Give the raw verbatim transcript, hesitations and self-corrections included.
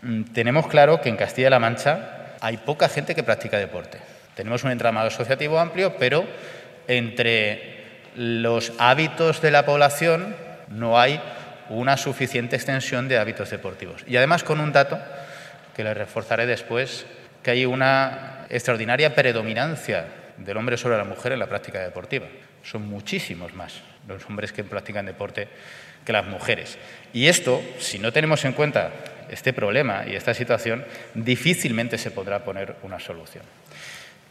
tenemos claro que en Castilla-La Mancha hay poca gente que practica deporte. Tenemos un entramado asociativo amplio, pero entre los hábitos de la población no hay una suficiente extensión de hábitos deportivos. Y además con un dato que le reforzaré después, que hay una extraordinaria predominancia del hombre sobre la mujer en la práctica deportiva. Son muchísimos más los hombres que practican deporte que las mujeres. Y esto, si no tenemos en cuenta este problema y esta situación, difícilmente se podrá poner una solución.